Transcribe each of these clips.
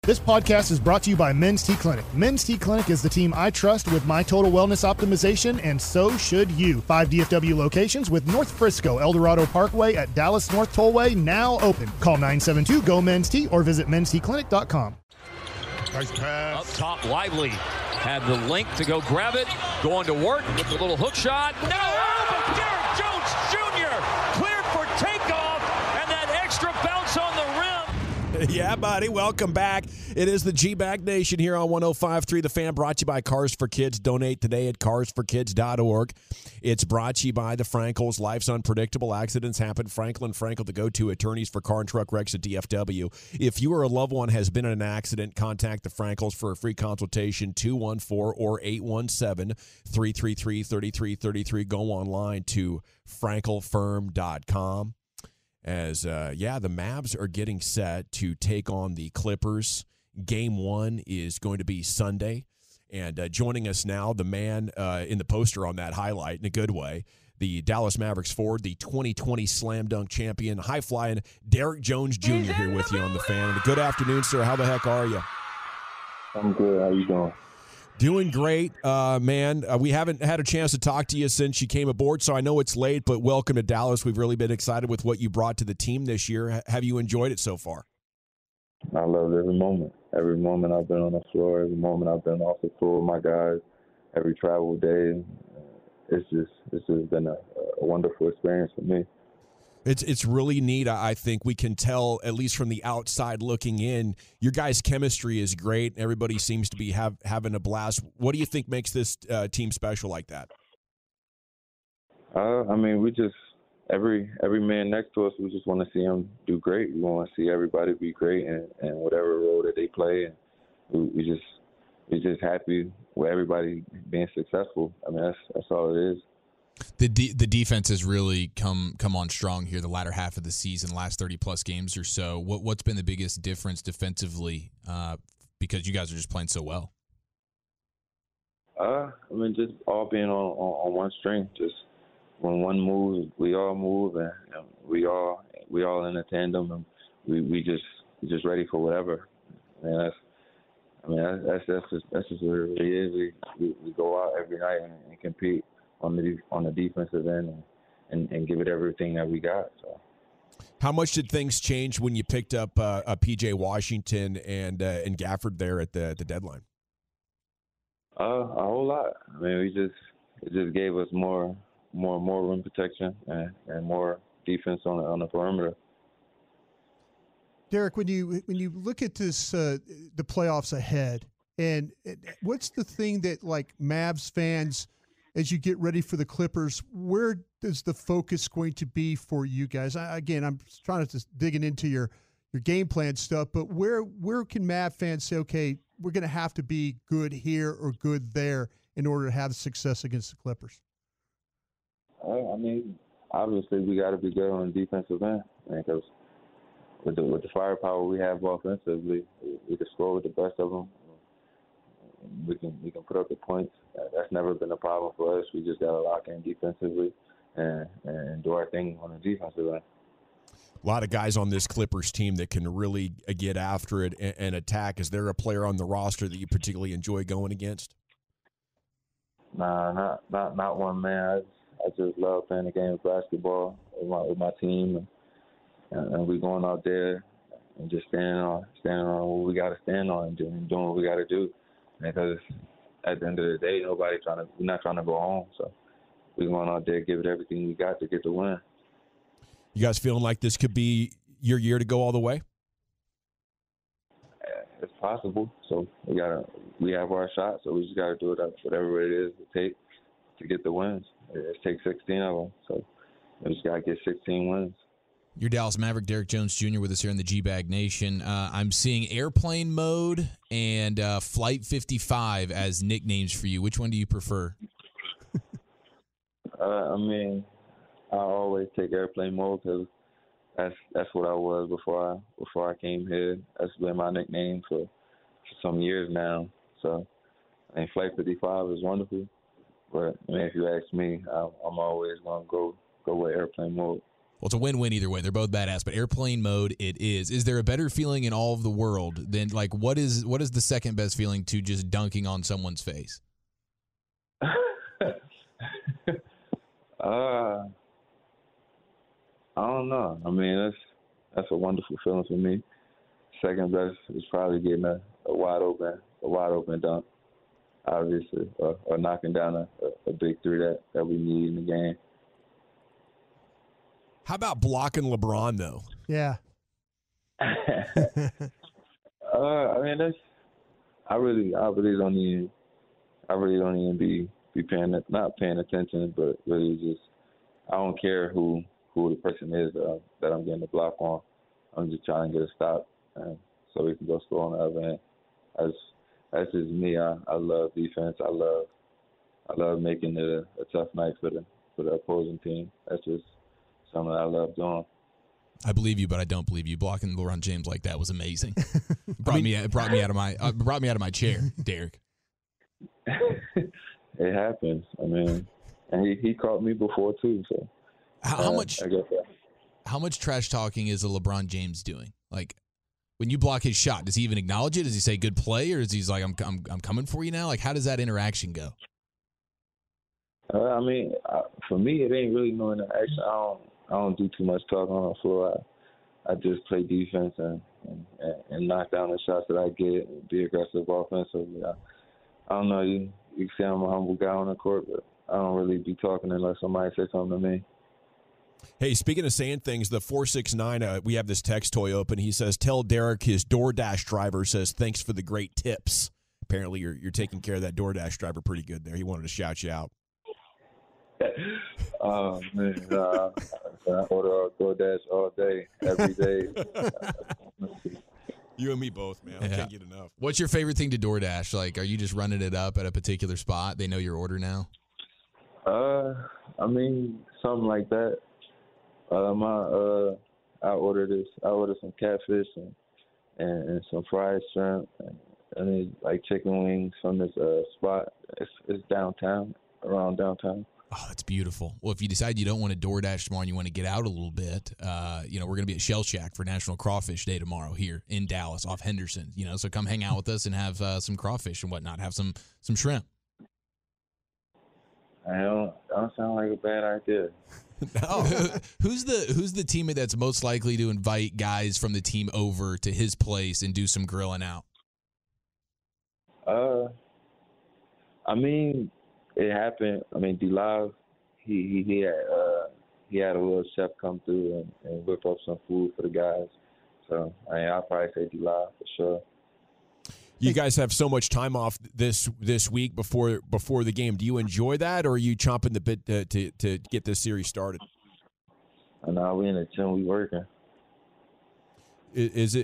This podcast is brought to you by Men's T Clinic. Men's T Clinic is the team I trust with my total wellness optimization, and so should you. 5 DFW locations with North Frisco, Eldorado Parkway at Dallas North Tollway now open. Call 972-GO-MEN'S-T or visit mensteclinic.com. Nice pass. Up top, Lively had the length to go grab it. Going to work with the little hook shot. No! But Derek Jones Jr. cleared for takeoff, and that extra bounce on the rim. Yeah, buddy. Welcome back. It is the G-Bag Nation here on 105.3 The Fan, brought to you by Cars for Kids. Donate today at carsforkids.org. It's brought to you by the Frankels. Life's unpredictable. Accidents happen. Franklin Frankel, the go-to attorneys for car and truck wrecks at DFW. If you or a loved one has been in an accident, contact the Frankels for a free consultation, 214 or 817-333-3333. Go online to frankelfirm.com. As, the Mavs are getting set to take on the Clippers. Game 1 is going to be Sunday. And joining us now, the man in the poster on that highlight, in a good way, the Dallas Mavericks forward, the 2020 Slam Dunk champion, high-flying Derek Jones Jr. here with you on The Fan. And good afternoon, sir. How the heck are you? I'm good. How you doing? Doing great, man. We haven't had a chance to talk to you since you came aboard, so I know it's late, but welcome to Dallas. We've really been excited with what you brought to the team this year. Have you enjoyed it so far? I love every moment. Every moment I've been on the floor, every moment I've been off the floor with my guys, every travel day. It's just been a wonderful experience for me. It's really neat. I think we can tell, at least from the outside looking in, your guys' chemistry is great. Everybody seems to be having a blast. What do you think makes this team special like that? We just every man next to us, we just want to see them do great. We want to see everybody be great and whatever role that they play. And we just happy with everybody being successful. I mean, that's all it is. The defense has really come on strong here the latter half of the season, last 30-plus games or so. What's been the biggest difference defensively because you guys are just playing so well? Just all being on one string. Just when one moves, we all move, and we all in a tandem, and we just ready for whatever. And that's just what it really is. We go out every night and compete on the defensive end and give it everything that we got. So, how much did things change when you picked up a PJ Washington and Gafford there at the deadline? A whole lot. I mean, it just gave us more rim protection and more defense on the perimeter. Derek, when you look at this, the playoffs ahead, and what's the thing that, like, Mavs fans, as you get ready for the Clippers, where is the focus going to be for you guys? I'm trying to digging into your game plan stuff, but where can Mav fans say, okay, we're going to have to be good here or good there in order to have success against the Clippers? Obviously we got to be good on the defensive end, because with the firepower we have offensively, we can score with the best of them. We can put up the points. That's never been a problem for us. We just got to lock in defensively and do our thing on the defensive end. A lot of guys on this Clippers team that can really get after it and attack. Is there a player on the roster that you particularly enjoy going against? Nah, not one, man. I just love playing the game of basketball with my team, and we going out there and just standing on what we got to stand on and doing what we got to do. Because at the end of the day, we're not trying to go home. So we're going out there, give it everything we got to get the win. You guys feeling like this could be your year to go all the way? It's possible. So we have our shot. So we just got to do it whatever it is to take to get the wins. It takes 16 of them. So we just got to get 16 wins. Your Dallas Maverick, Derek Jones Jr. with us here in the G-Bag Nation. I'm seeing Airplane Mode and Flight 55 as nicknames for you. Which one do you prefer? I always take Airplane Mode because that's what I was before I came here. That's been my nickname for some years now. So, Flight 55 is wonderful. But if you ask me, I'm always going to go with Airplane Mode. Well, it's a win-win either way. They're both badass, but airplane mode it is. Is there a better feeling in all of the world than, like, what is the second best feeling to just dunking on someone's face? I don't know. I mean, that's a wonderful feeling for me. Second best is probably getting a wide open dunk, obviously, or knocking down a big three that we need in the game. How about blocking LeBron though? Yeah. I mean, I really don't even be not paying attention, but really just I don't care who the person is that I'm getting the block on. I'm just trying to get a stop, and so we can go score on the other end. That's just me. I love defense. I love making it a tough night for the opposing team. That's just something I love doing. I believe you, but I don't believe you. Blocking LeBron James like that was amazing. Brought me out of my chair, Derek. It happens. I mean, and he caught me before too. So how much trash talking is a LeBron James doing? Like, when you block his shot, does he even acknowledge it? Does he say good play, or is he like I'm coming for you now? Like, how does that interaction go? I mean, for me, it ain't really no interaction. I don't do too much talking on the floor. I just play defense and knock down the shots that I get and be aggressive offensively. I don't know. You can say I'm a humble guy on the court, but I don't really be talking unless somebody says something to me. Hey, speaking of saying things, the 469, we have this text toy open. He says, tell Derek his DoorDash driver says, thanks for the great tips. Apparently, you're taking care of that DoorDash driver pretty good there. He wanted to shout you out. Oh, man. I order DoorDash all day, every day. You and me both, man. I can't get enough. What's your favorite thing to DoorDash? Like, are you just running it up at a particular spot? They know your order now? I mean, something like that. I ordered some catfish and some fried shrimp and like chicken wings from this spot. It's downtown, around downtown. Oh, that's beautiful. Well, if you decide you don't want to DoorDash tomorrow and you want to get out a little bit, we're going to be at Shell Shack for National Crawfish Day tomorrow here in Dallas off Henderson. So come hang out with us and have some crawfish and whatnot. Have some shrimp. I don't sound like a bad idea. No. Who's the teammate that's most likely to invite guys from the team over to his place and do some grilling out? I mean, it happened. I mean, D-Live, he had a little chef come through and whip up some food for the guys. So I'll probably say D-Live for sure. You guys have so much time off this week before the game. Do you enjoy that, or are you chomping the bit to get this series started? No, we in the gym. We working. Is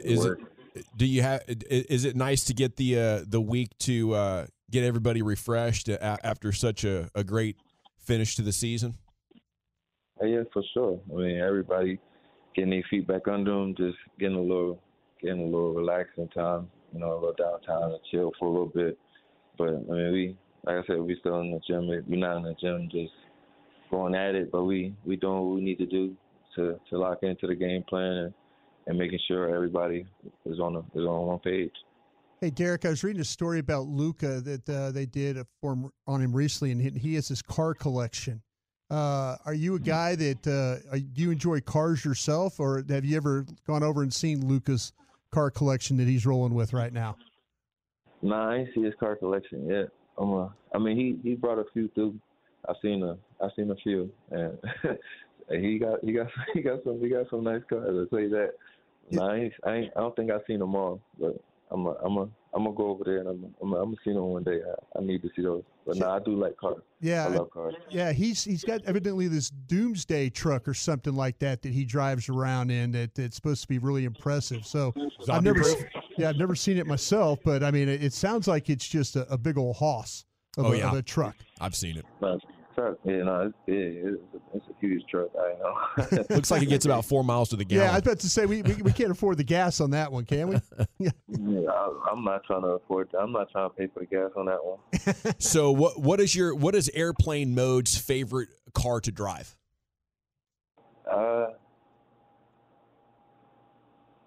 it nice to get the week to get everybody refreshed after such a great finish to the season? Yeah, for sure. I mean, everybody getting their feet back under them, just getting a little relaxing time. A little downtown and chill for a little bit. But, I mean, like I said, we still in the gym. We're not in the gym just going at it, but we doing what we need to do to lock into the game plan and making sure everybody is on one page. Hey, Derek, I was reading a story about Luka that they did on him recently, and he has this car collection. Are you a guy that do you enjoy cars yourself, or have you ever gone over and seen Luka's car collection that he's rolling with right now? Nah, I ain't see his car collection yet. He brought a few through. I've seen a few, and he got some nice cars. I'll tell you that. Nah, I don't think I've seen them all, but I'm gonna go over there and I'm gonna see them one day. I need to see those. But I do like cars. Yeah, I love cars. Yeah, he's got evidently this doomsday truck or something like that he drives around in that's supposed to be really impressive. So I've never seen it myself, but I mean it sounds like it's just a big old hoss of a truck. I've seen it. Truck, it's a huge truck. I know. Looks like it gets about 4 miles to the gallon. Yeah, I was about to say we can't afford the gas on that one, can we? Yeah, I'm not trying to afford that. I'm not trying to pay for the gas on that one. So what is Airplane Mode's favorite car to drive?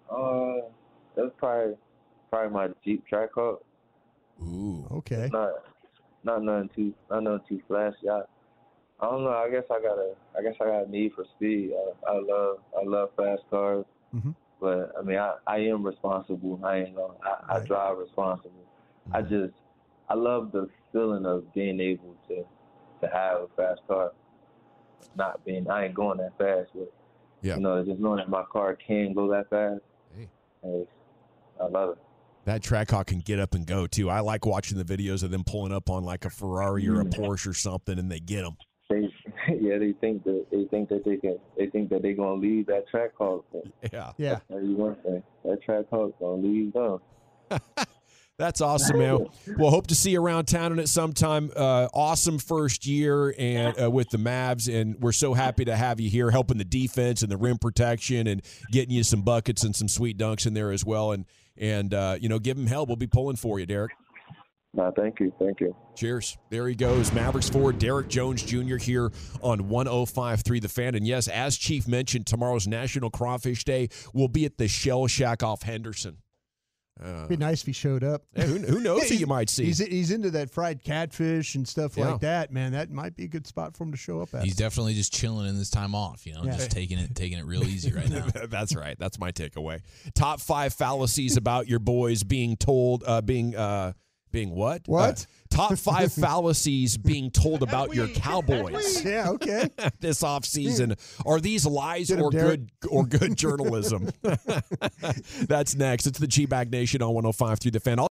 That's probably my Jeep Trackhawk. Ooh. Okay. Not nothing too flashy. I don't know. I guess I got a need for speed. I love fast cars, but I mean I am responsible. I ain't gonna. I drive responsible. I love the feeling of being able to have a fast car. I ain't going that fast, but just knowing that my car can go that fast. Hey, I love it. That Trackhawk can get up and go too. I like watching the videos of them pulling up on like a Ferrari or a Porsche or something, and they get them. They think that they're gonna leave that Trackhawk. Yeah. I'll tell you one thing, that Trackhawk's gonna leave them. That's awesome, man. We'll hope to see you around town at some time. Awesome first year and with the Mavs, and we're so happy to have you here helping the defense and the rim protection and getting you some buckets and some sweet dunks in there as well. And give them hell. We'll be pulling for you, Derek. No, thank you. Cheers. There he goes. Mavericks forward Derek Jones Jr. here on 105.3 The Fan. And yes, as Chief mentioned, tomorrow's National Crawfish Day will be at the Shell Shack off Henderson. It'd be nice if he showed up. Yeah, who knows who you might see. He's into that fried catfish and stuff like that, man. That might be a good spot for him to show up at. He's definitely just chilling in this time off, just taking it real easy right now. That's right. That's my takeaway. Top 5 fallacies about your boys being told, being what? What? Top 5 fallacies being told about your Cowboys. Yeah, okay. This offseason. Are these lies or good journalism? That's next. It's the G-Bag Nation on 105.3 The Fan.